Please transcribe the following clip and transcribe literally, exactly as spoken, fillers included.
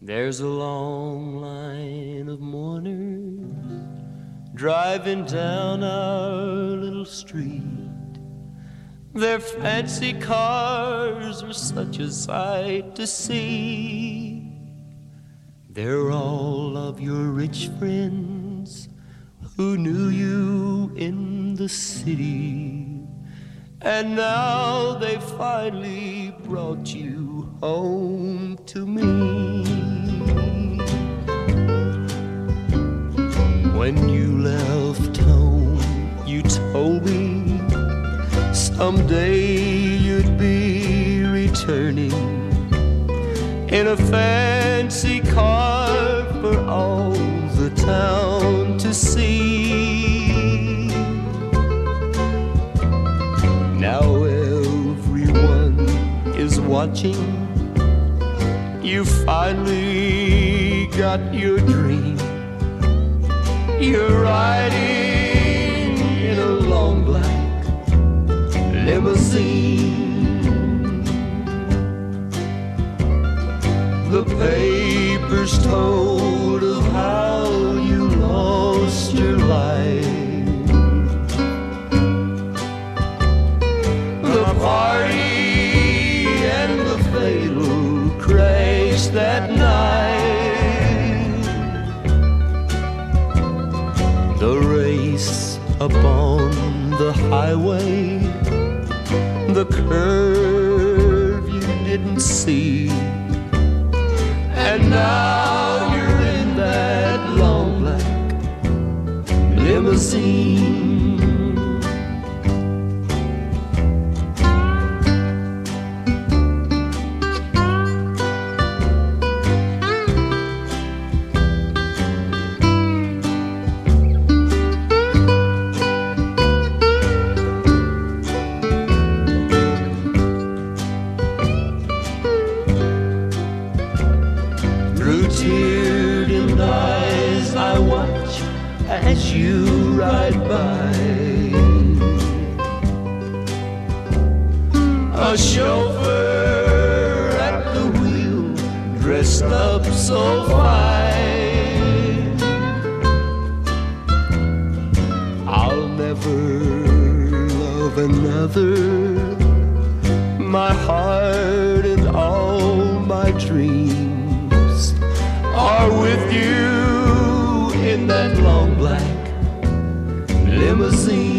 There's a long line of mourners driving down our little street. Their fancy cars are such a sight to see. They're all of your rich friends who knew you in the city, and now they finally brought you home to me. When you left home, you told me someday you'd be returning in a fancy car for all the town to see. Now everyone is watching. You finally got your dream. You're riding in a long black limousine. The papers told of how you lost your life. The party and the fatal crash that night. The race upon the highway, the curve you didn't see, and now you're in that long black limousine. Tear-dimmed eyes I watch as you ride by. A chauffeur at the wheel, dressed up so fine. I'll never love another. My heart and all my dreams are with you in that long black limousine.